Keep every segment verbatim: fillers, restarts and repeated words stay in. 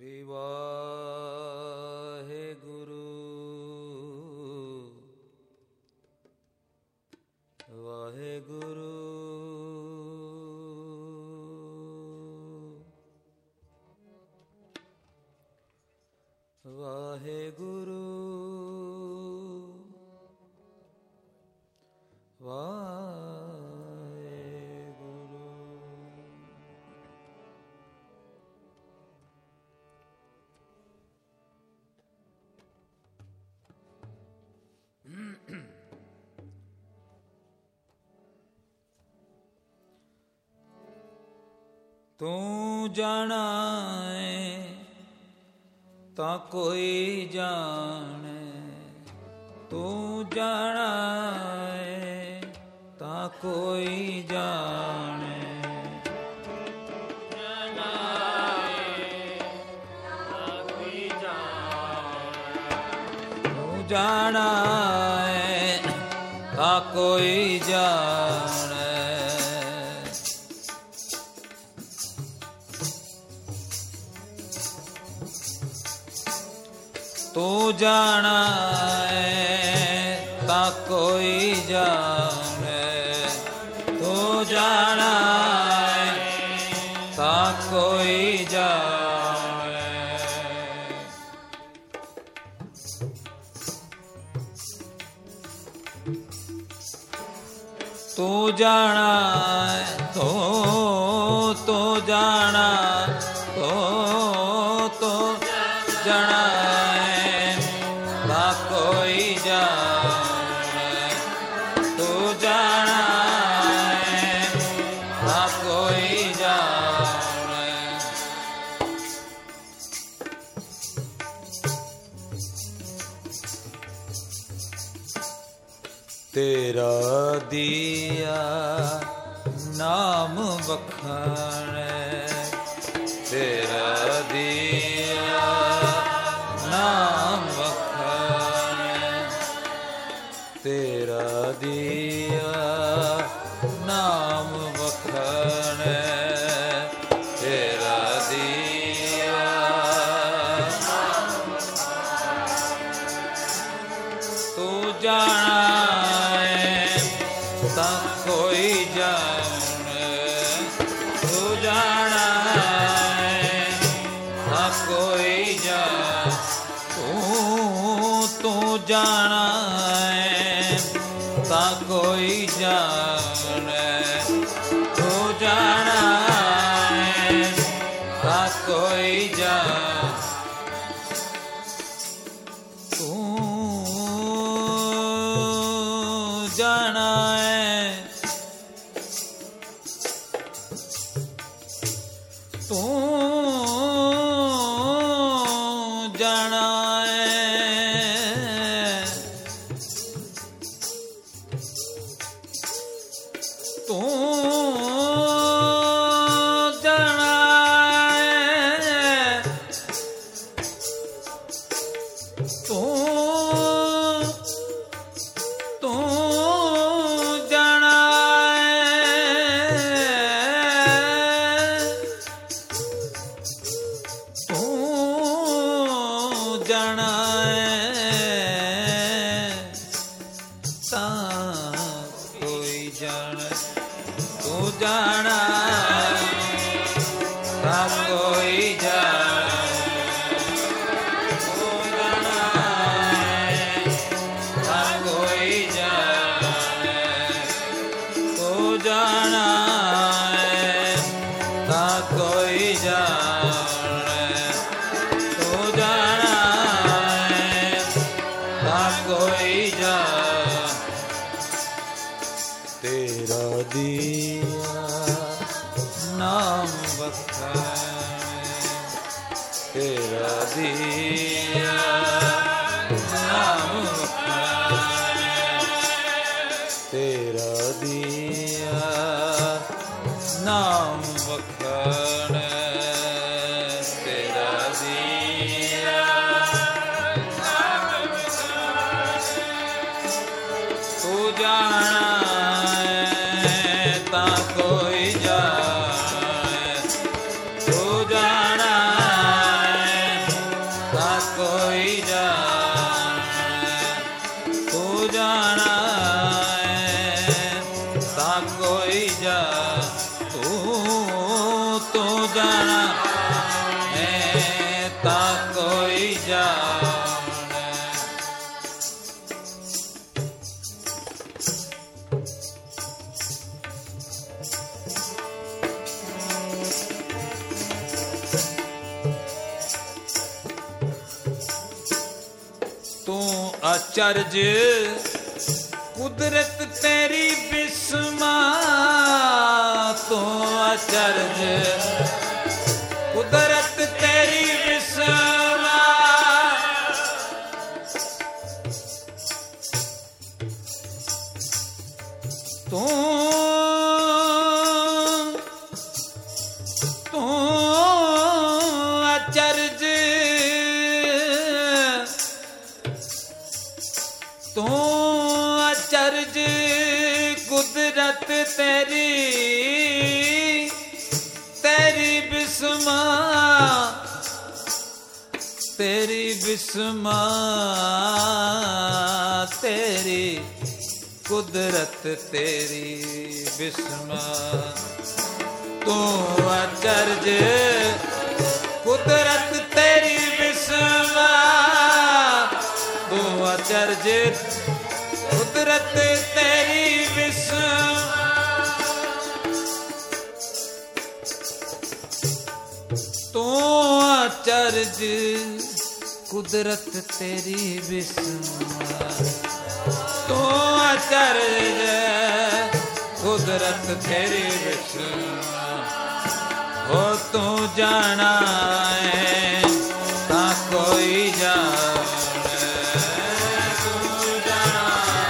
ਸ੍ਰੀ ਵਾਹਿਗੁਰੂ ਵਾਹਿਗੁਰੂ ਵਾਹਿਗੁਰੂ ਵਾਹਿਗੁਰੂ। ਤੂੰ ਜਾਣਾ ਏ ਤਾਂ ਕੋਈ ਜਾਣੇ, ਤੂੰ ਜਾਣਾ ਏ ਤਾਂ ਕੋਈ ਜਾਣੇ, ਜਾਣਾ ਏ ਤਾਂ ਕੋਈ ਜਾਣੇ, ਤੂੰ ਜਾਣਾ ਏ ਤਾਂ ਕੋਈ ਜਾਣੇ। ਤੂੰ ਜਾਣਾ ਏ ਤਾਂ ਕੋਈ ਜਾਣੇ, ਤੂੰ ਜਾਣਾ ਏ ਤਾਂ ਕੋਈ ਜਾਣੇ। ਤੂੰ ਜਾਣਾ ਏ ਤੂੰ ਤੂੰ ਜਾਣਾ ਤੂੰ ਤੂੰ ਜਾਣਾ ਤਾਂ ਕੋਈ ਜਾਣੇ, ਤੂੰ ਜਾਣਾ ਏ ਤਾਂ ਕੋਈ ਜਾਣੇ। ਤੇਰਾ ਦੀਆ ਨਾਮ ਵਖਾਣੈ, ਤੇਰਾ ਦੀਆ ਨਾਮ ਵਖਾਣੈ, ਤੇਰਾ ਦੀਆ ਨਾਮ ਵਖਾਣੈ, ਤੇਰਾ ਦੀਆ ਨਾਮ ਵਖਾਣੈ। ਤੂੰ ਜਾਣਾ ਏ ਤਾਂ ਕੋਈ ਜਾਣੇ, ਤੂੰ ਜਾਣਾ ਏ ਤਾਂ ਕੋਈ ਜਾਣੇ, ਤੂੰ ਤੂੰ ਜਾਣਾ ਏ ਤਾਂ ਕੋਈ ਜਾਣੇ, ਤੂੰ ਜਾਣਾ ਏ ਤਾਂ ਕੋਈ ਜਾਣੇ। ਤੂੰ ਜਾਣਾ ਏ ਤੂੰ ਜਾਣਾ ਏ ਤੂੰ ਜਾਣਾ ਏ ਤੂੰ ਤੂੰ ਜਾਣਾ ਤੂੰ ਜਾਣਾ ਤਾਂ ਕੋਈ ਜਾਣੇ, ਤੂੰ ਜਾਣਾ ਤਾਂ ਕੋਈ ਜਾਣੇ, ਤੂੰ ਜਾਣਾ ਤਾਂ ਕੋਈ ਜਾਣੇ, ਤੂੰ ਜਾਣਾ ਤਾਂ ਕੋਈ ਜਾਣੇ, ਤੂੰ ਜਾਣਾ ਤਾਂ ਕੋਈ ਜਾਣੇ। ਤੇਰਾ ਦੀਆ ਨਾਮ ਵਖਾਣੈ, ਤੇਰਾ ਦੀਆ ਨਾਮ ਵਖਾਣੈ, ਤੇਰਾ ਦੀਆ ਨਾਮ ਵਖਾਣੈ, ਤੇਰਾ ਦੀਆ ਨਾਮ ਵਖਾਣੈ। ਤੂੰ ਜਾਣਾ ਤਾਂ ਕੋਈ ਜਾਣੇ, ਤੂੰ ਜਾਣਾ ਏ ਜਾਣੈ। ਤੂੰ ਅਚਰਜ ਕੁਦਰਤ ਤੇਰੀ ਬਿਸਮਾ, ਤੂੰ ਅਚਰਜ ਕੁਦਰਤ ਤੇਰੀ ਬਿਸਮਾ, ਤੂੰ ਤੂੰ ਅਚਰਜ ਤੂੰ ਅਚਰਜ ਕੁਦਰਤ ਤੇਰੀ ਤੇਰੀ ਬਿਸਮਾ, ਤੇਰੀ ਬਿਸਮਾ, ਤੇਰੀ ਕੁਦਰਤ ਤੇਰੀ ਬਿਸਮਾ। ਤੂੰ ਅਚਰਜ ਕੁਦਰਤ ਤੇਰੀ ਬਿਸਮਾ, ਤੂੰ ਅਚਰਜ ਕੁਦਰਤ ਤੇਰੀ ਬਿਸਮਾ। ਤੂੰ ਅਚਰਜ ਕੁਦਰਤ ਤੇਰੀ ਬਿਸਮਾ, ਤੂੰ ਅਚਰਜ ਕੁਦਰਤ ਤੇਰੀ ਬਿਸਮਾ। ਹੋ ਤੂੰ ਜਾਣਾ ਹੈ ਤਾਂ ਕੋਈ ਜਾਣੇ, ਤੂੰ ਜਾਣਾ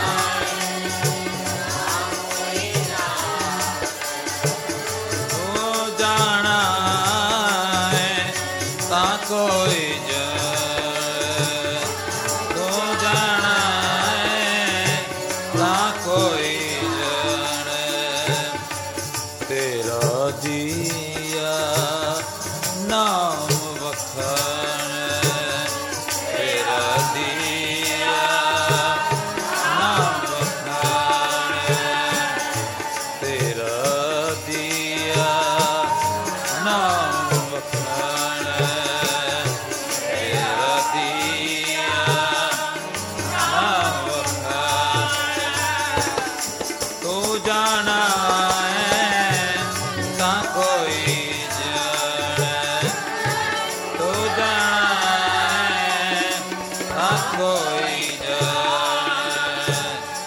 ਤੂੰ ਜਾਣਾ ਹੈ ਤਾਂ ਕੋਈ ਜਾਣੇ, ਤੂੰ ਜਾਣਾ ਹੈ ਤਾਂ ਕੋਈ ਜਾਣੇ। ਤੇਰਾ ਜੀਆ ਨਾਮ ਵਖਾਣ, ਤੇਰਾ ਦੀਆ ਨਾਮ ਵਖਾਣ, ਤੇਰਾ ਦੀਆ ਨਾਮ ਵਖਾਣ, ਤੇਰਾ ਦੀਆ ਨਾਮ ਵਖਾਣ। ਤੂੰ ਜਾਣਾ ਹੈ ਤਾਂ ਕੋਈ ਜਾਣੇ, ਤੂੰ ਜਾਣਾ ਹੈ ਤਾਂ ਕੋਈ ਜਾਣੇ।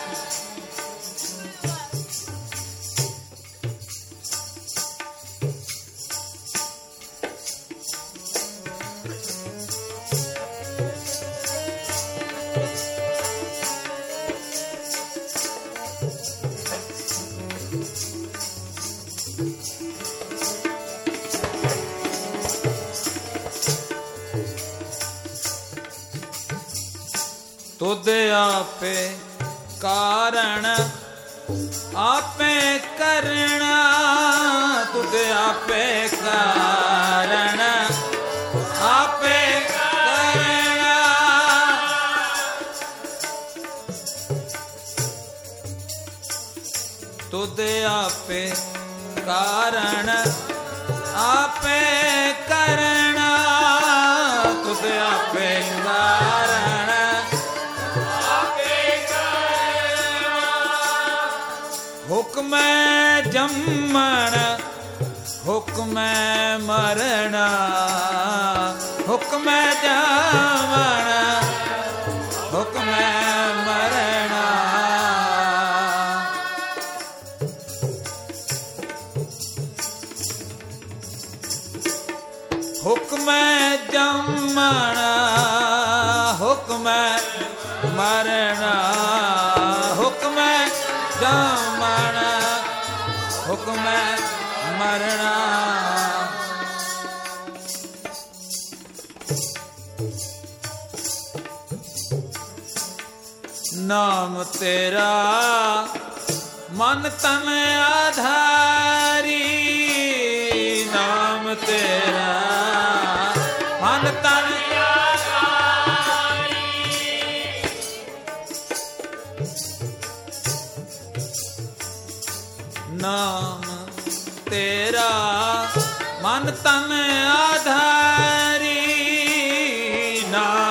ਤੁਧ ਆਪੇ ਕਾਰਣ ਆਪੇ ਕਰਣਾ, ਤੁਧ ਆਪੇ ਕਾਰਣ ਆਪੇ ਕਰਣਾ। ਤੁਧ ਆਪੇ ਕਾਰਣ ਆਪੇ ਕਰਣਾ, ਤੁਧ ਆਪੇ ਕਾਰਣ ਆਪੇ ਕਰਣਾ। ਹੁਕਮੈ ਜੰਮਣ ਹੁਕਮੈ ਮਰਣਾ, ਹੁਕਮੈ ਜੰਮਣ ਹੁਕਮੈ ਮਰਣਾ। ਹੁਕਮੈ ਜੰਮਣ ਹੁਕਮੈ ਮਰਣਾ, ਹੁਕਮੈ ਜੰਮਣ ਹੁਕਮੈ ਮਰਣਾ। ਨਾਮ ਤੇਰਾ ਮਨ ਤਨ ਆਧਾਰੀ, ਨਾਮ ਤੇਰਾ ਮਨ ਤਨ ਆਧਾਰੀ। ਨਾਮ ਤੇਰਾ ਮਨ ਤਨ ਆਧਾਰੀ, ਨਾਮ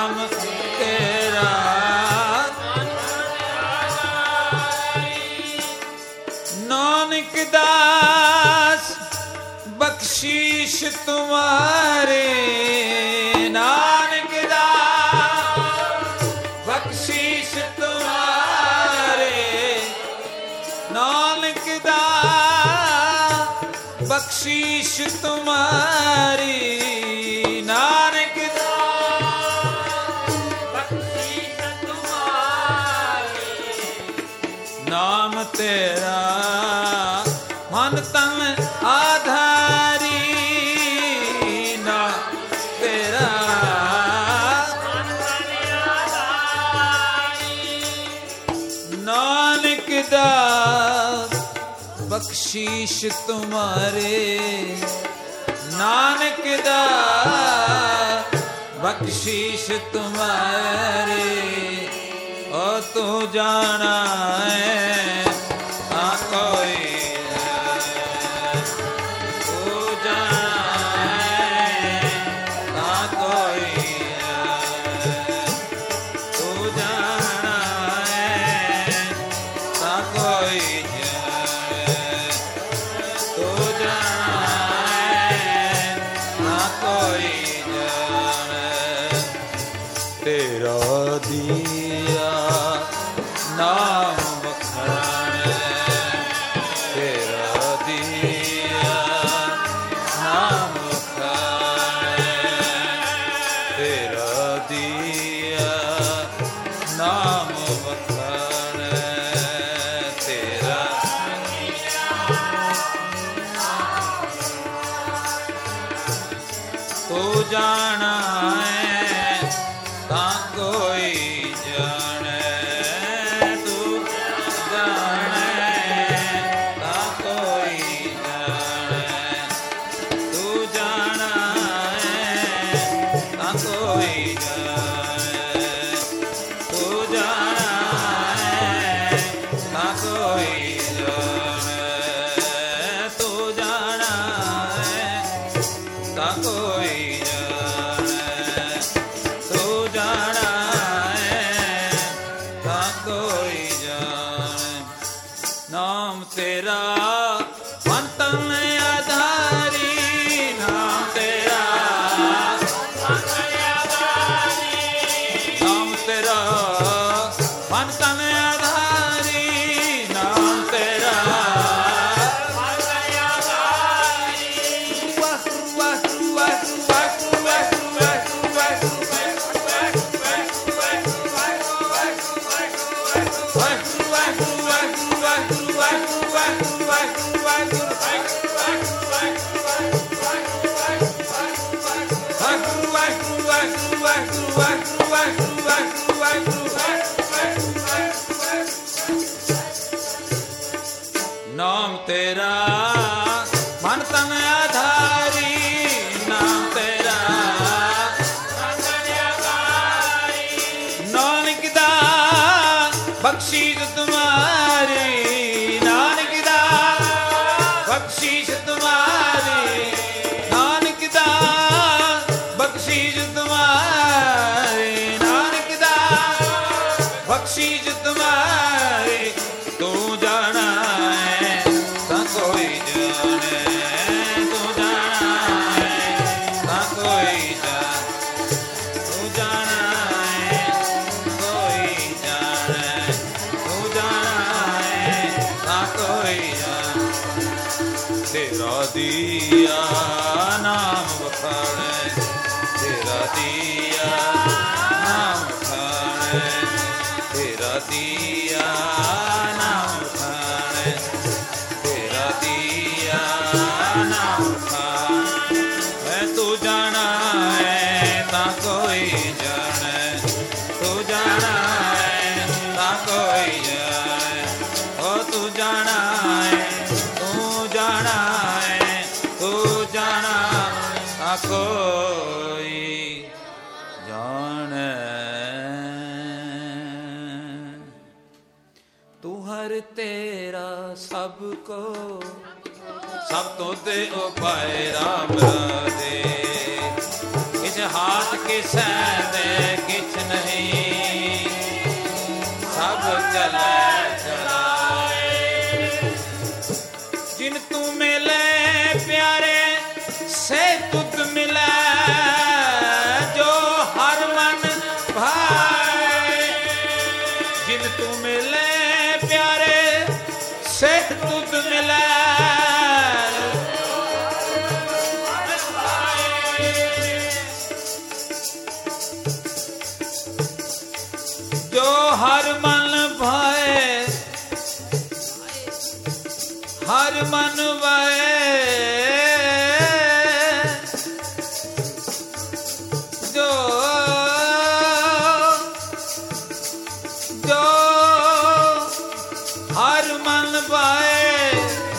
तुम्हारे नानक दा बख्शीश तुम्हारे नानक दा बख्शीश तुम्हारी नानक दा बख्शीश तुम्हारी नाम तेरा मन तन आधारी ना तेरा नानक दा बख्शीश तुम्हारे नानक दा बख्शीश तुम्हारे ओ तू जाना है आ कोई जाना है ता कोई जाने तू जाने ता कोई जाने तू जाना है ता कोई जाने तू जाना है ता कोई जाने तू जाना है ता कोई नाम तेरा मन तन आधारी नाम तेरा मन आधारी नाम तेरा मन तन आधारी नाम तेरा मन आधारी वाह वाह वाह वाह नाम तेरा मन तन आधारी नाम तेरा मन तन आधारी नानक दा बख्शीश तुम्हारी नानक दा बख्शीश तुम्हारी नानक दा बख्शीश तुम्हारी नानक दा बख्शीश तुम्हारी तू जाना है ता कोई जाने तू जाना है ता कोई जाने तू जाना है कोई जाने तू जाना है ता कोई जाने तेरा दिया नाम बखाने तेरा दिया नाम बखाने तेरा दिया नाम बखाने तेरा दिया नाम बखाने मैं तू जाना है ता कोई जाने तू जाना है ता कोई जाने ओ तू जाना है तू जाना है तू जाना ता कोई जाने तू हर तेरा सबको सब तो दे ओ पाए राम दे किस हाथ किस दे किछ नहीं सब चले चलाए जिन तू मिले प्यारे से ਤੂੰ ਮਿਲੇ ਪਿਆਰੇ ਸੇ ਤੁਧ ਮਿਲੇ ਜੋ ਹਰ ਮਨ ਭਾਏ ਹਰ ਮਨ ਵਾਏ ਜੋ ਜੋ ਹਰ ਮਨ ਵਾਏ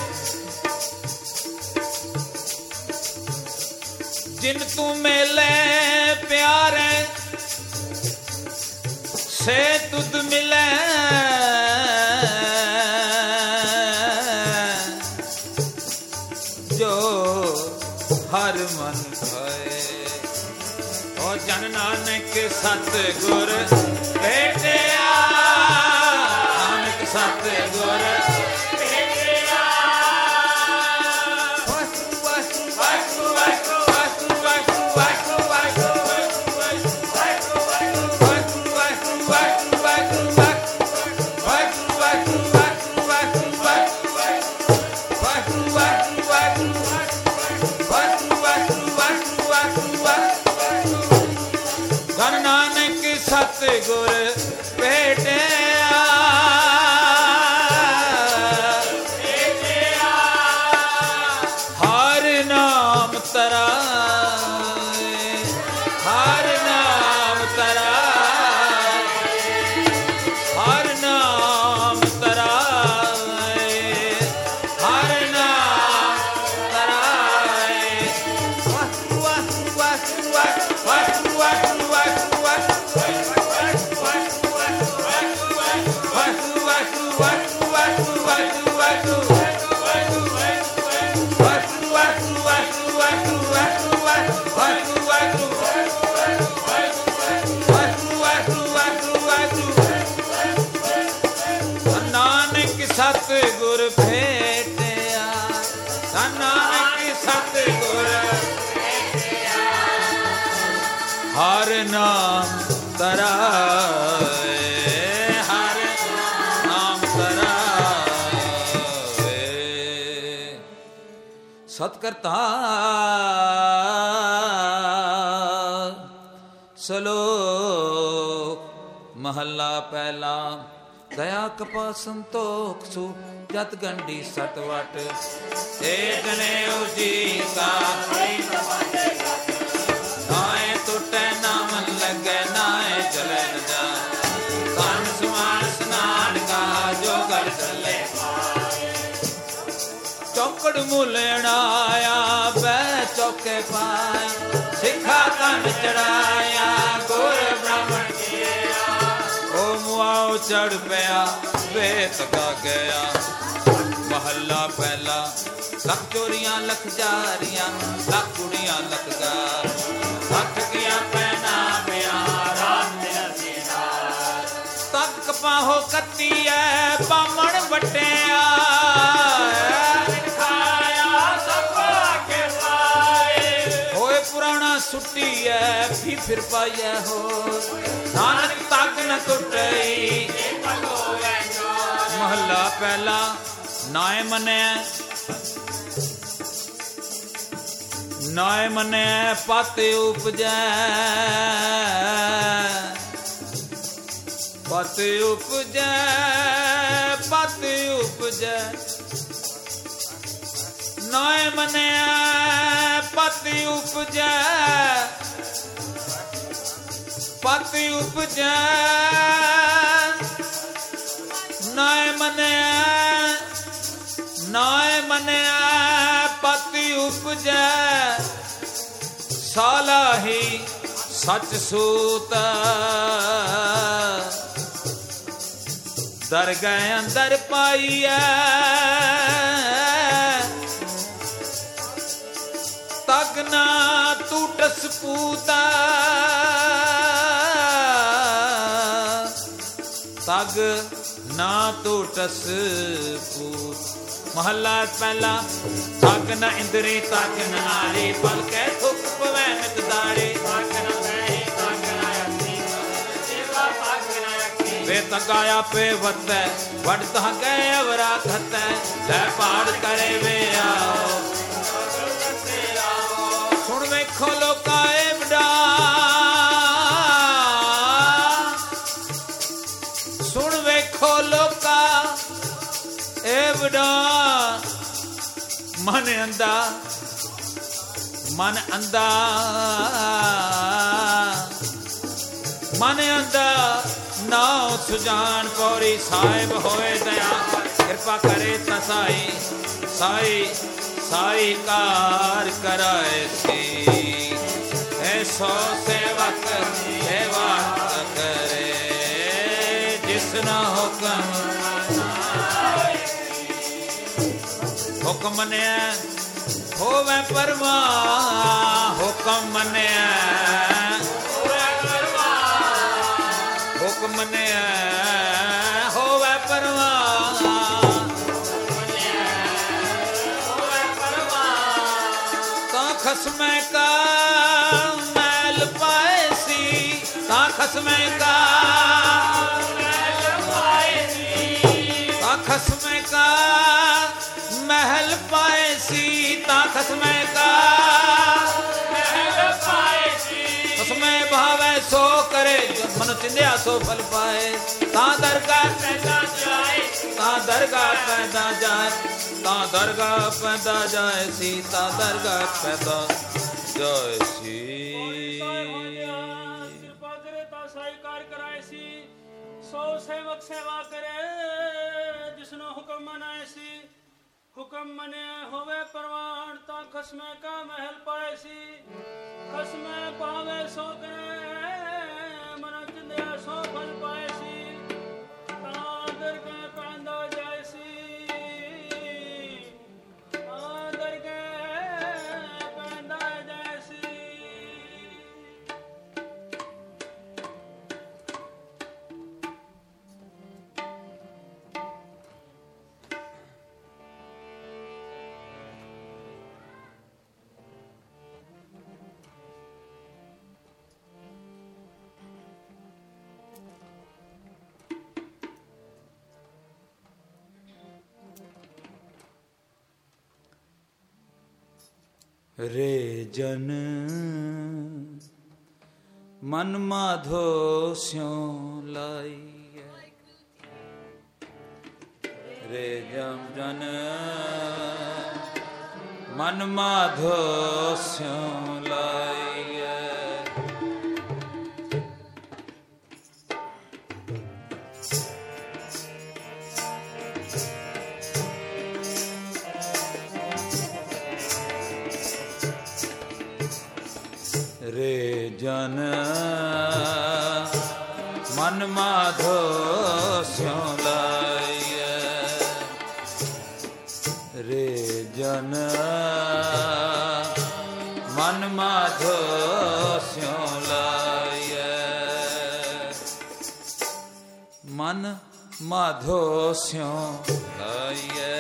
ਜਿਨ ਤੂੰ ਮਿਲੇ ਪਿਆਰੇ ਸੇ ਤੁਧ ਮਿਲੇ ਜੋ ਹਰ ਮਨ ਭਾਏ। ਓ ਜਨ ਨਾਨਕ ਸਤ ਗੁਰ ਭੇਟਿਆ ਨਾਨਕ ਸਤ ਗੁਰ ਭੇਟਿਆ ਵਾਹਿਗੁਰੂ ਵਾਹਿਗੁਰੂ ਵਾਹਿਗੁਰੂ ਵਾਹਿਗੁਰੂ ਵਾਹਿਗੁਰੂ ਸਤ ਗੁਰ ਭੇਟਿਆ ਭੇਟਿਆ ਹਰ ਨਾਮ ਤਰਾਏ ਹਰ ਨਾਮ ਤਰਾਏ ਹਰ ਨਾਮ ਤਰਾਏ ਹਰ ਨਾਮ ਤਰਾਏ ਵਾਹਿਗੁਰੂ ਵਾਹਿਗੁਰੂ ਵਾਹਿਗੁਰੂ ਵਾਹਿਗੁਰੂ ਸਤ ਗੁਰ ਭੇਟਿਆ ਨਾਨਕ ਸਤ ਗੁਰ ਭੇਟਿਆ ਹਰ ਨਾਮ ਤਰਾਏ ਹਰ ਨਾਮ ਤਰਾਏ ਸਤ ਕਰਤਾ ਸਲੋਕ ਮਹੱਲਾ ਪਹਿਲਾ ਦਇਆ ਕਪਾ ਸੰਤੋਖ ਸੂ ਜਤ ਗੰਢੀ ਸਤ ਵਟ ਏ ਜਨੇਊ ਜੀ ਕਾ ਨਾਏ ਟੁੱਟੇ ਨਾ ਮਨ ਲੱਗੇ ਨਾਏ ਚਲੇ ਨ ਜਾ ਕੰਨ ਸਮਾਨ ਸਨਾਨ ਕਾ ਜੋ ਕਰ ਚੱਲੇ ਚੌਕੜ ਮੁਲਣ ਆਇਆ ਬੈ ਚੌਕੇ ਪਾਏ ਸਿੱਖਾ ਕੰਨ ਚੜਾਇਆ ਗੁਰ ਬ੍ਰਾਹਮਣ ਮੁਆਓ ਚੜ ਪਿਆ ਵੇਤ ਗਾ ਗਿਆ ਮਹੱਲਾ ਪਹਿਲਾ ਲੱਖ ਚੋਰੀਆਂ ਲੱਖ ਜਾਰੀਆਂ ਲੱਖ ਕੁੜੀਆਂ ਲੱਖ ਗਾ ਲੱਖ ਗਿਆ ਪੈਣਾ ਪਿਆਰਾ ਤੱਕ ਕਪਾਹੋ ਕੱਤੀ ਐ ਬਾਮਣ ਵਟਿਆ ਖਾਇਆ ਸਭ ਕੇ ਪਾਏ ਹੋਏ ਪੁਰਾਣਾ ਸੁੱਟੀ ਐ ਵੀ ਫਿਰ ਪਾਈਐ ਹੋ ਨਾਨਕ ਤੱਕ ਨ ਟੁੱਟਈ ਮਹੱਲਾ ਪਹਿਲਾ ਨਾਏ ਮੰਨਿਆ ਨਾਏ ਮੰਨਿਆ ਪਤ ਉਪਜੈ ਪਤ ਉਪਜੈ ਪਤ ਉਪਜੈ ਨਾਏ ਮੰਨਿਆ ਪਤ ਉਪਜੈ ਪਤ ਉਪਜੈ ਨਾਏ ਮੰਨਿਆ ਨਾਏ ਮੰਨਿਆ ਪਤ ਉਪਜੈ ਸਾਲਾਹੀ ਸੱਚ ਸੂਤ ਦਰਗਹਿ ਅੰਦਰ ਪਾਈਐ ਤਗ ਨਾ ਟੂਟਸ ਪੂਤਾ ਤਗ ਨਾ ਟੂਟਸ ਪੂਤ ਮਹੱਲਾ ਪਹਿਲਾ ਤਗ ਨ ਇੰਦਰੀ ਤਗ ਨ ਨਾਰੀ ਪਲਕੈ ਥੁੱਕ ਪਵੈ ਨਿਤ ਦਾਰੇ ਤਗ ਨ ਬਹਿ ਤਗ ਨ ਅੱਖੀ ਸੇਵਾ ਤਗ ਨ ਅੱਖੀ ਵੇ तगाया पे वतै वड़ता गए अवरा खतै लै पाड़ करे वे आओ सुन वेखो लोका ए बड़ा सुन वेखो लोका ए बड़ा मन अंधा मन अंधा मन अंधा नाव सुजान पौरी साहिब होए दया कृपा करे तसाई साई साई कार कराए सी ऐसो सेवक सेवा करे जिसना हुक्म हुक्म ने होवे परवा हुक्म मने हुक्म ने होवे परवा ता खसमे का मैल पाए सी ता खसमे का ता खसमे का महल पाए सी ता खसमे का महल पाए सी खसमे भावे सो करे मन चिंध्या सो फल पाए ता दरगाह पैदा जाए ता दरगाह पैदा जाए ता दरगाह पैदा जाए सी ता दरगाह पैदा जाए सी कृपा करे ता साई कार कराए सी सो सेवक सेवा करे जिसनो हुक्म मनाए सी हुक्म मने होवे परवान ता खसमे का महल पाए सी खसमे पावे सो करे मन चिंध्या सो फल पाए सी ता दरगाह पैदा जाए सी ता दरगाह पैदा जाए सी रे जन मन माधो स्यों लाई रे जम जन मन माधो स्यों लाई रे जन मन माधो स्यों लाइए रे जन मन माधो स्यों लाइए मन माधो स्यों लाइए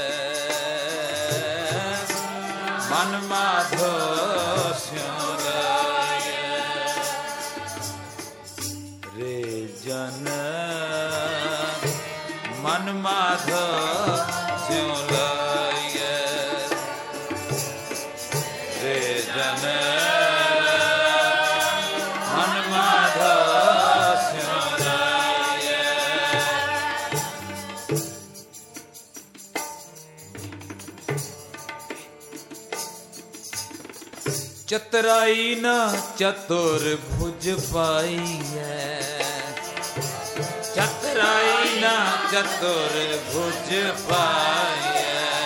मन माधो स्यों जन मन माधो स्यों लाइए रे जन मन माधो स्यों लाइए चतुराई न चतुर भुज पाई है चतुराई न चतुर भुज पाए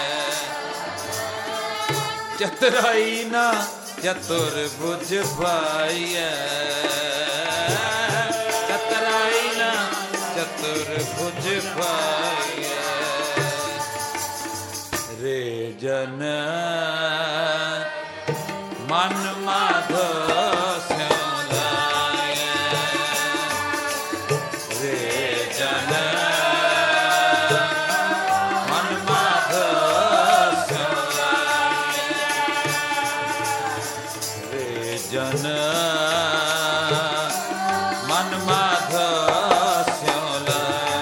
चतुराई न चतुर भुज पाए चतुराई न चतुर भुज पाए रे जन मन माधो जन मन माधो स्यों लाए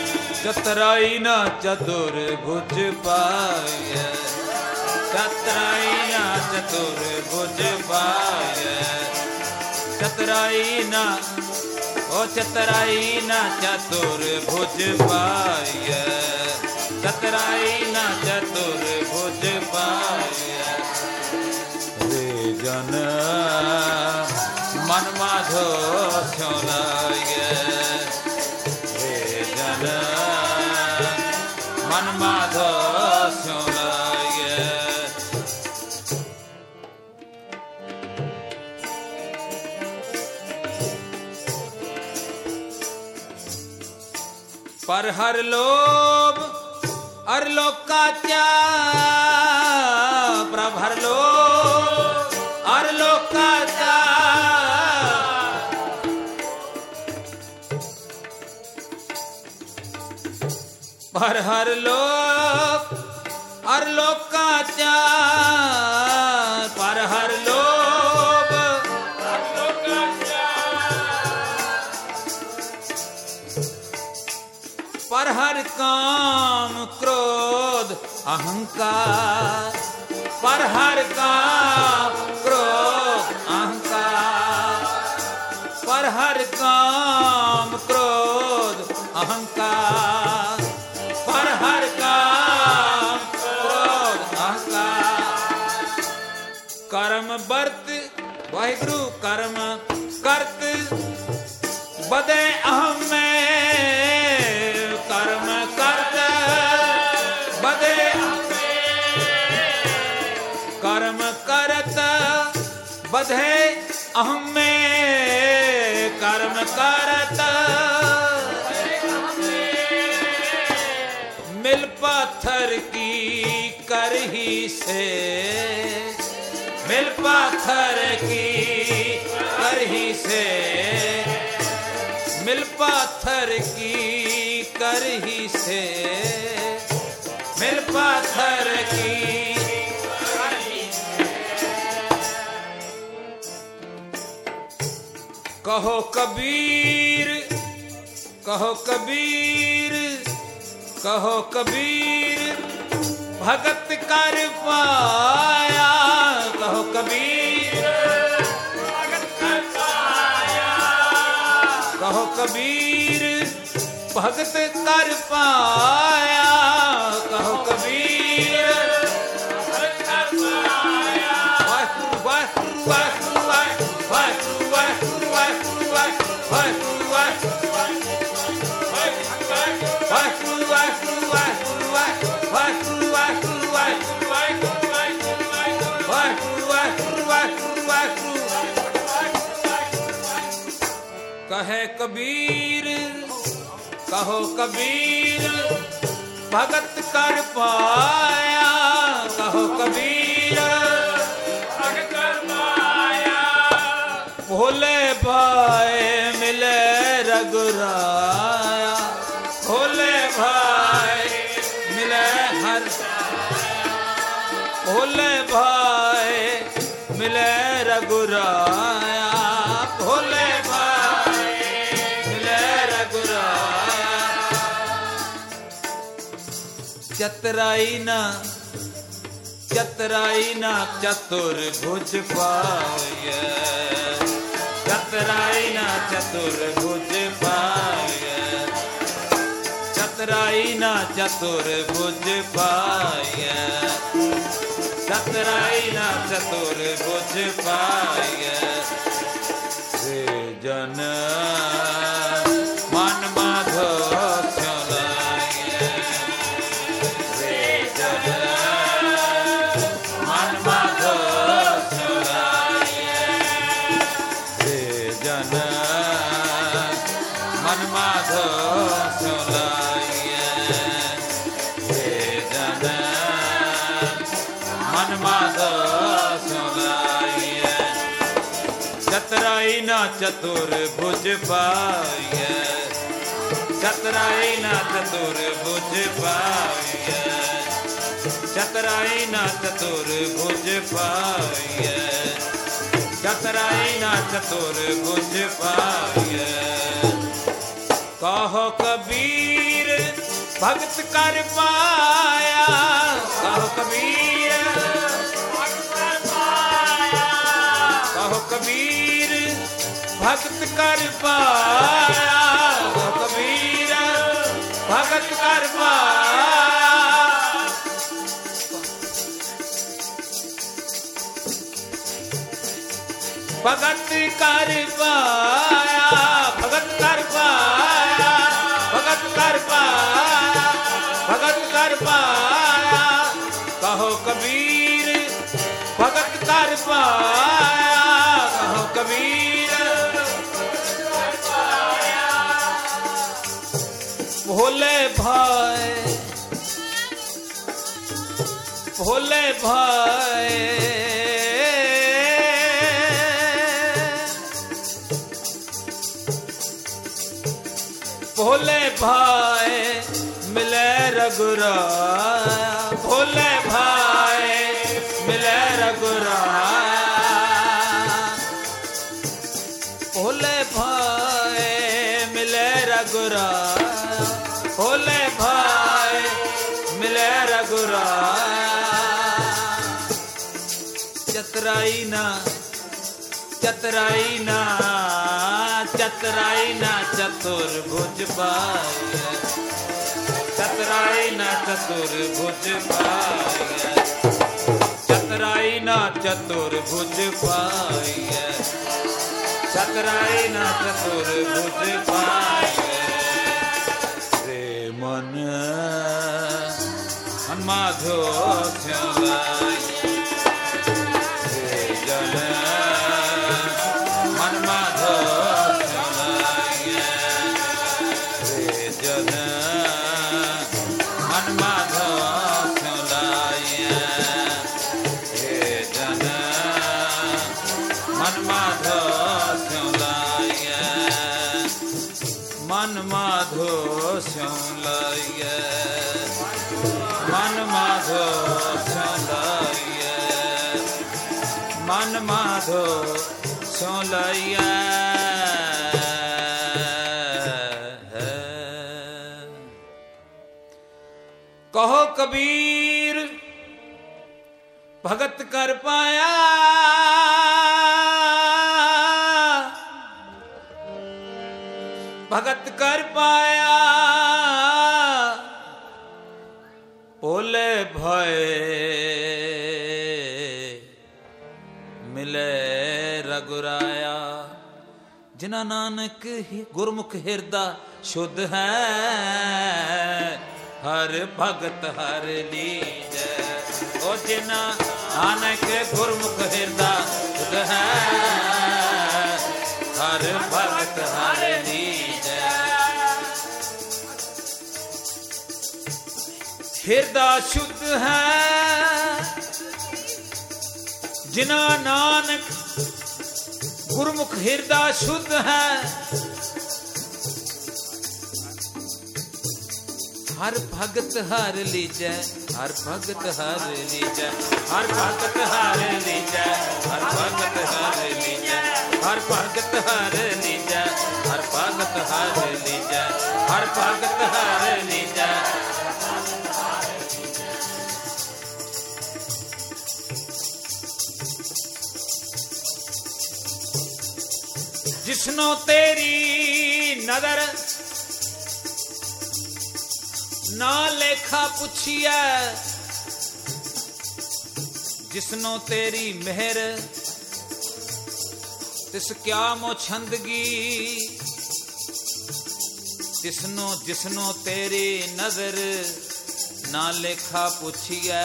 चतुराई ना चतुर्भुज पाए, चतुराई ना चतुर्भुज पाए, चतुराई ना ओ चतुराई ना चतुर्भुज पाए, चतुराई ना चतुर्भुज पाए। रे जन मन माधो स्यों लागे, रे जन मन माधो स्यों लागे। पर हर लोभ हर लोकाचा, प्रभ हर लोभ हर लोकाचा, पर हर लोक हर लोकाचा, पर हर लोभ हर लोकाचा, पर हर काम क्रोध अहंकार, पर हर काम क्रोध अहंकार, पर हर काम क्रोध अहंकार, पर हर काम क्रोध अहंकार। कर्म बर्त वाहिगुरु कर्म करत बदे अहम में, कर्म करत बदे अहम में, कर्म करत बधे अहम में, कर्म करत मिल पाथर की करही से, मिल पाथर की करही से, मिल पाथर की करही से, मिल पाथर की करही से। कहो कबीर कहो कबीर कहो कबीर भगत कर पाया, कहो कबीर भगत कर पाया, कहो कबीर भगत कर पाया, कहो कबीर भगत कर पाया। वाहिगुरु वाहिगुरु वाहिगुरु वाहिगुरु वाहिगुरु वाहिगुरु वाहिगुरु वाहिगुरु वाहिगुरु वाहिगुरु वाहिगुरु वाहिगुरु वाहिगुरु वाहिगुरु वाहिगुरु वाहिगुरु वाहिगुरु। कहे कबीर कहो कबीर भगत कर पाया, कहो कबीर भगत कर पाया। भोले भाई मिले रघुराया, भोले भाई मिले हर, भोले भाई मिले रघुराया, भोले भाई मिले रघुराया। चतुराई ना चतुराई ना चतुर्भुज पाए, चतुराई ना चतुर्भुज पाए, चतुराई ना चतुर्भुज पाए, चतुराई ना चतुर्भुज पाए। रे जन मन माधो स्यों लागे, रे जन मन माधो स्यों लागे, रे जन मन माधो स्यों लागे, रे जन मन माधो स्यों लागे। चतुराई ना चतुर्भुज पाए, चतुराई ना चतुर्भुज पाए, चतुराई ना चतुर्भुज पाए, चतुराई ना चतुर्भुज पाए। कहो कबीर भगत कर पाया कहो कबीर कहो कबीर भगत कर पाया कहो कबीर भगत कर पाया भगत कर पाया भगत कर पाया भगत कर पाया भगत कर पाया कहो कबीर भगत कर पाया कहो कबीर भोले भाई भोले भाई भोले भाई मिले रघुराया भोले भाई मिले रघुराया भोले भाई मिले रघुराया भोले भाई मिले रघुराया चतराई ना चतराई ना चतराई ना चतुर्भुज पाए चतराई ना चतुर्भुज पाए चतराई ना चतुर्भुज पाए चतराई ना चतुर्भुज पाए रे मन माधो चलाई रे जन मन माधो मन माधो स्यों लाइए मन माधो स्यों लाइए मन माधो स्यों लाइए कहो कबीर भगत कर पाया भगत कर पाया भोले भय मिले रघुराया जिना नानक गुरमुख हिरदा शुद्ध है हर भगत हर लीजै ओ जिना नानक गुरमुख हिरदा शुद्ध है हर भगत हर लीजै हिरदा शुद्ध है जिना नानक गुरमुख हिरदा शुद्ध है हर भगत हर लीजै हर भगत हर लीजै हर भगत हर लीजै हर भगत हर लीजै हर भगत हर लीजै हर भगत हर लीजै हर भगत हर लीजै जिसनो तेरी नजर ना लेखा पुछिया जिसनो तेरी मेहर तिस क्या मो छंदगी जिसनो जिसनो तेरी नजर ना लेखा पुछिया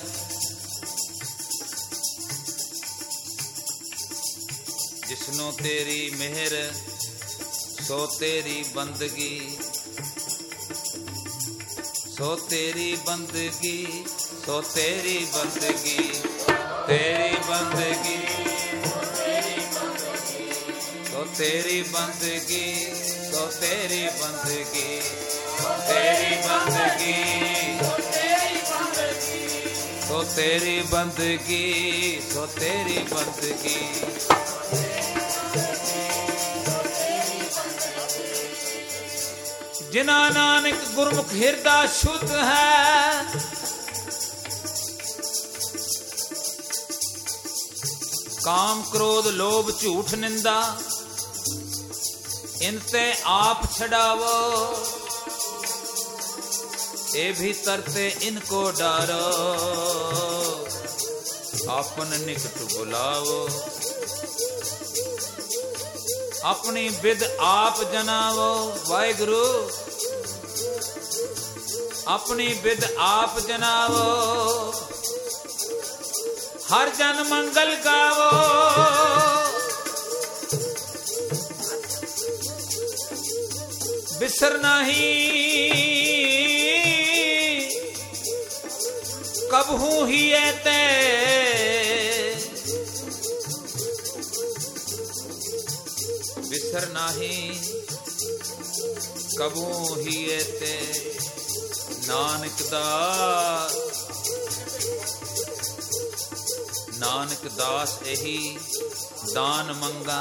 जिसनो तेरी मेहर सो तेरी बंदगी सो तेरी बंदगी सो तेरी बंदगी तेरी बंदगी सो तेरी बंदगी सो तेरी बंदगी तेरी बंदगी सो तेरी बंदगी सो तेरी बंदगी जिना नानक गुरमुख हिरदा शुद्ध है। काम क्रोध लोभ झूठ निंदा इनते आप छड़ावो, ए भीतर ते इनको डारो, आपन निकट बुलावो। अपनी विद आप जनावो, वाहिगुरु अपनी विद आप जनावो। हर जन मंगल गावो, बिसर नहीं कबहू ही ते, बिसर नहीं कबहू ही ते। नानक दास नानक दास यही दान मंगा,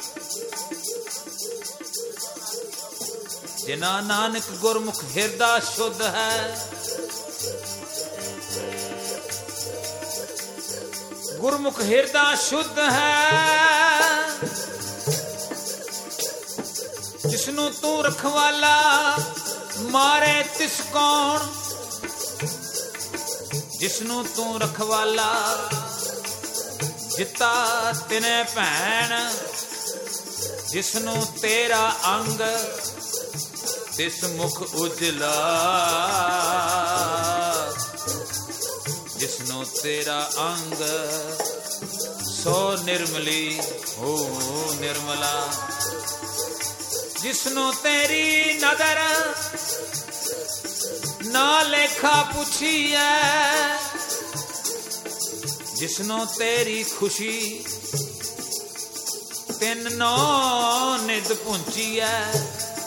जिना नानक गुरमुख हिरदा शुद्ध है। गुरमुख हिरदा शुद्ध है, जिसनू तू रखवाला मारे तिस कौन। जिसनू तू रखवाला जिता तिने भैन। जिसनू तेरा अंग तिस मुख उजला। जिसनू तेरा अंग सो निर्मली हो निर्मला। जिसनू तेरी नदर ना लेखा पूछी है। जिसनू तेरी खुशी तिन नौ निद पुंची है।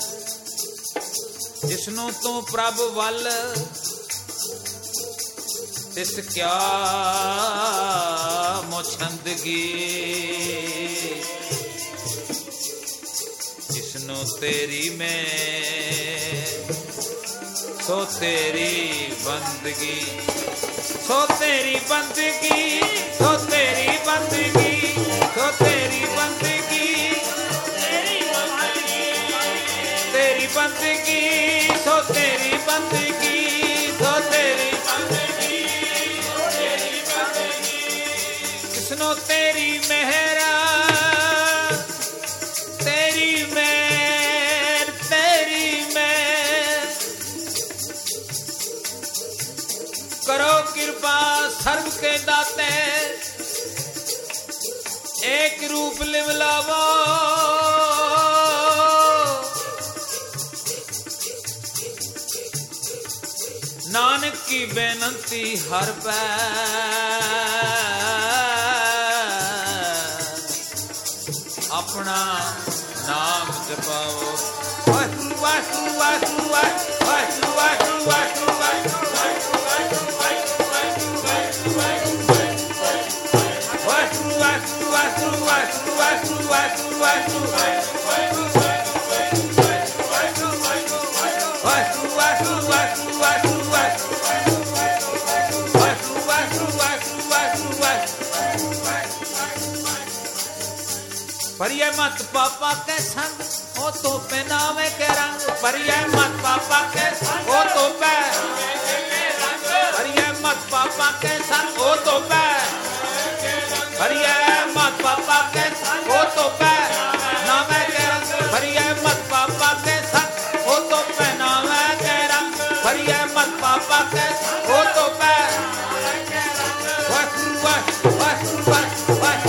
जिसनू तू प्रभ वल तिस क्या मोछंदगी। जिसनू तेरी में सो तेरी बंदगी। सो तेरी बंदगी सो तेरी बंदगी सो तेरी बंदगी तेरी बंदगी सो तेरी बंदगी सो तेरी बंदगी किसनो तेरी मेहरा तेरी मेहर तेरी मेहर करो कृपा सर्व के दाते एक रूप लिवलावो। नानक की बेनती हर पैर अपना नाम जपाओ। वाहिगुरु वाहिगुरु वाहिगुरु वाहिगुरु वाहिगुरु वाहिगुरु परिये मत पापा के संग ओ तो पे नामे के रंग। परिये मत पापा के संग ओ तो पे परिये मत पापा के संग ओ तो पे परिये मत पापा के संग ओ तो पे नामे के रंग। परिये मत पापा के संग ओ तो पे नामे के रंग। परिये मत पापा के संग ओ तो पे वाह वाह वाह वाह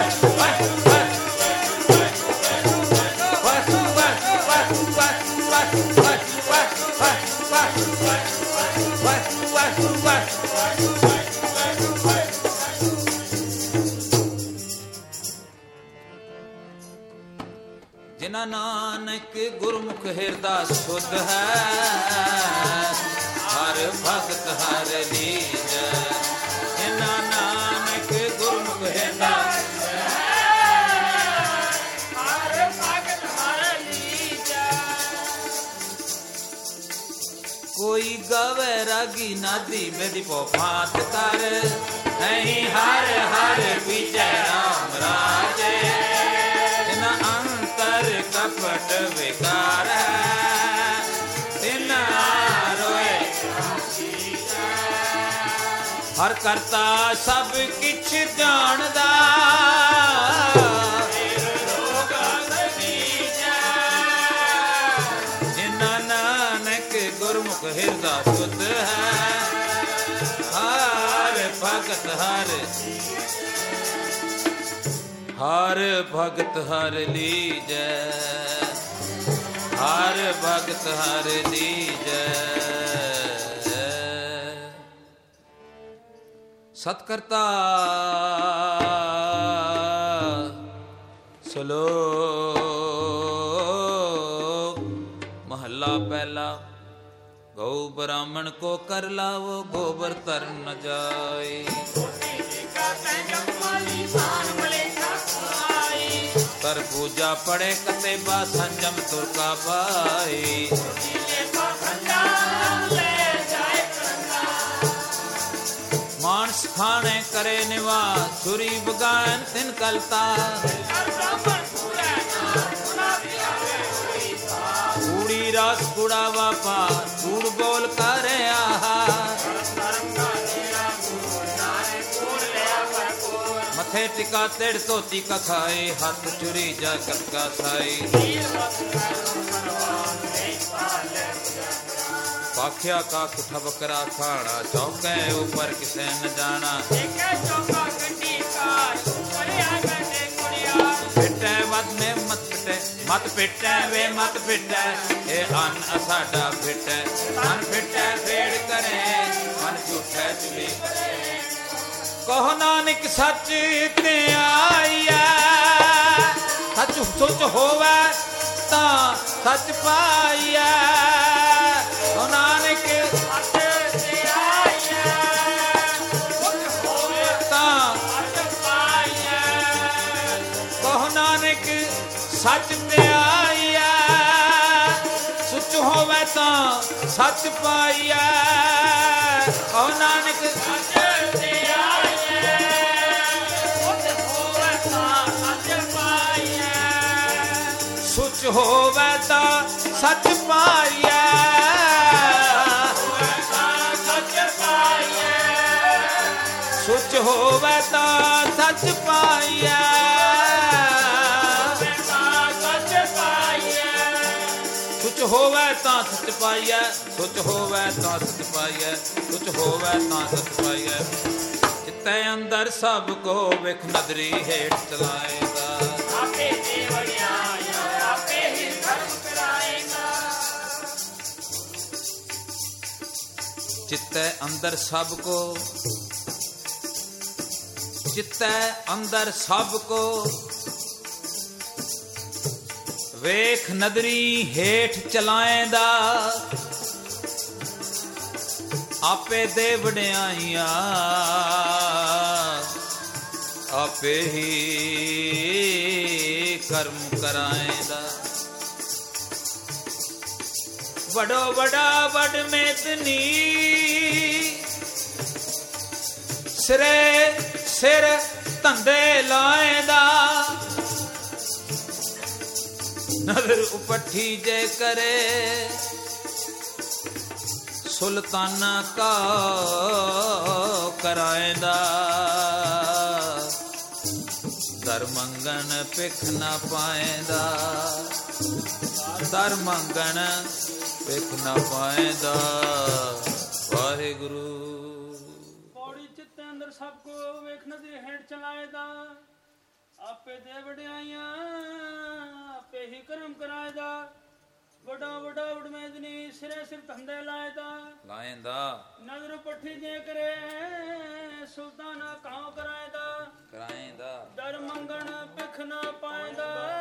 जिना नानक गुरमुख हिरदा शुद्ध है हर भगत हर लीज। जिना नानक गुरमुख हिरदा हर भगत हर लीज। ਕੋਈ ਗਾਵੇ ਰਾਗੀ ਨਾਦੀ ਮੇਰੀ ਪੋਫਾਤ ਕਰ ਨਹੀਂ ਹਰ ਹਰ ਵਿਜੈ ਰਾਮ ਰਾਜੇ ਤਿਨ ਅੰਤਰ ਕਪਟ ਵਿਕਾਰ ਹੈ ਤਿਨ ਰੋਏ ਹਰ ਕਰਤਾ ਸਭ ਕਿਛ ਜਾਣਦਾ ਹਿਰਦਾ ਸੁਧ ਹੈ ਹਰ ਭਗਤ ਹਰ ਹਰ ਭਗਤ ਹਰ ਲੀਜੈ ਹਰ ਭਗਤ ਹਰ ਲੀਜੈ ਸਤਿਕਰਤਾ ਸਲੋਕ ਮਹੱਲਾ ਪਹਿਲਾ ਗਊ ਬ੍ਰਾਹਮਣ ਕੋ ਕਰ ਲਾਵੋ ਗੋਬਰ ਤਰ ਨ ਜਾਏ ਕਰ ਪੂਜਾ ਪੜੇ ਕਤੇ ਬਾ ਸੰਜਮ ਤੁਰ ਕਾ ਪਾਈ ਮਾਨਸ ਖਾਣੇ ਕਰੇ ਨਿਵਾਸ ਛੁਰੀ ਬਗਾਨ ਤਿਨ ਕਲਤਾ ਕੂੜੀ ਰਸ ਕੁੜਾ ਵਾਪਾ ਕੂੜ ਬੋਲ ਕਰੇ ਆਹਾ ਮੱਥੇ ਟਿਕਾ ਤੇੜ ਧੋਤੀ ਕਾ ਖਾਏ ਹੱਥ ਚੁਰੀ ਜਾ ਕਤਕਾ ਸਾਈ ਪਾਖਿਆ ਕਾ ਕੁਠਾ ਬਕਰਾ ਖਾਣਾ ਚੌਕੇ ਉੱਪਰ ਕਿਸੇ ਨ ਜਾਣਾ ਪਿੱਟੇ ਮਤ ਮੇ ਮਤ ਪਿੱਟੇ ਮਤ ਪਿੱਟੇ ਵੇ ਮਤ ਪਿੱਟੇ ਇਹ ਅੰਨ ਸਾਡਾ ਪਿੱਟੇ ਅੰਨ ਪਿੱਟੇ ਫੇੜ ਕਰੇ ਮਨ ਝੂਠੇ ਚੁਲੀ ਕਹੋ ਨਾਨਕ ਸੱਚ ਤੇ ਆਈਐ ਸੱਚ ਸੁਚ ਹੋਵੇ ਤਾਂ ਸੱਚ ਪਾਈਐ ਕਹੋ ਨਾਨਕ ਸੱਚ ਤੇ ਆਈਐ ਸੁਚ ਹੋਵੇ ਤਾਂ ਸੱਚ ਪਾਈਐ ਕਹੋ ਨਾਨਕ ਸੱਚ ਤੇ ਆਈਐ ਸੁਚ ਹੋਵੇ ਤਾਂ ਸੱਚ ਪਾਈਐ ਕਹੋ ਨਾਨਕ ਸੱਚ ਤੇ ਸੁਚ ਹੋਵੇ ਤਾਂ ਸੱਚ ਪਾਈਐ ਸੁਚ ਹੋਵੇ ਤਾਂ ਸੱਚ ਪਾਈਐ ਸੁਚ ਹੋਵੇ ਤਾਂ ਸੱਚ ਪਾਈਐ ਸੁਚ ਹੋਵੇ ਤਾਂ ਸੱਚ ਪਾਈਐ ਸੁਚ ਹੋਵੇ ਤਾਂ ਸੱਚ ਪਾਈਐ ਚਿੱਤੇ ਅੰਦਰ ਸਭ ਕੋ ਵੇਖ ਨਦਰੀ ਹੇਠ ਚਲਾਏਗਾ ਆਪੇ ਦੇ ਵਡਿਆਈਆਂ ਆਪੇ ਹੀ ਧਰਮ ਕਰਾਏਗਾ ਚਿੱਤੇ ਅੰਦਰ ਸਭ ਕੋ ਚਿੱਤੇ ਅੰਦਰ ਸਭ ਕੋ ਵੇਖ ਨਦਰੀ ਹੇਠ ਚਲਾਏਂਦਾ ਆਪੇ ਦੇ ਵਡਿਆਈਆਂ ਆਪੇ ਹੀ ਕਰਮ ਕਰਾਏਂਦਾ ਵਡੋ ਵਡਾ ਵਡ ਮੇਦਨੀ ਸਿਰੇ ਸਿਰ ਧੰਦੇ ਲਾਏਂਦਾ ਨਜ਼ਰ ਉਪੱਠੀ ਜੇ ਕਰੇ ਸੁਲਤਾਨਾ ਕਾ ਕਰਾਏਂਦਾ ਦਰ ਮੰਗਣ ਪਿਖ ਨਾ ਪਾਏਂਦਾ ਦਰ ਮੰਗਣ ਪਿਖ ਨਾ ਪਾਏਂਦਾ ਵਾਹਿਗੁਰੂ ਪੌੜੀ ਚਿੱਤੇ ਅੰਦਰ ਸਭ ਕੋ ਵੇਖ ਨਜ਼ਰ ਹੇਠ ਚਲਾਏਦਾ ਆਪੇ ਦੇ ਵਡਿਆਈਆਂ ਆਪੇ ਹੀ ਕਰਮ ਕਰਾਏਦਾ ਵੱਡਾ ਵੱਡਾ ਵਡਮੇਦਨੀ ਸਿਰੇ ਸਿਰ ਧੰਦੇ ਲਾਏਦਾ ਲਾਏਂਦਾ ਨਜ਼ਰ ਪੱਠੀ ਜੇ ਕਰੇ ਸੁਲਤਾਨਾ ਕਾਉ ਕਰਾਏਦਾ ਕਰਾਏਂਦਾ ਦਰ ਮੰਗਣ ਪਿਖ ਨਾ ਪਾਏਦਾ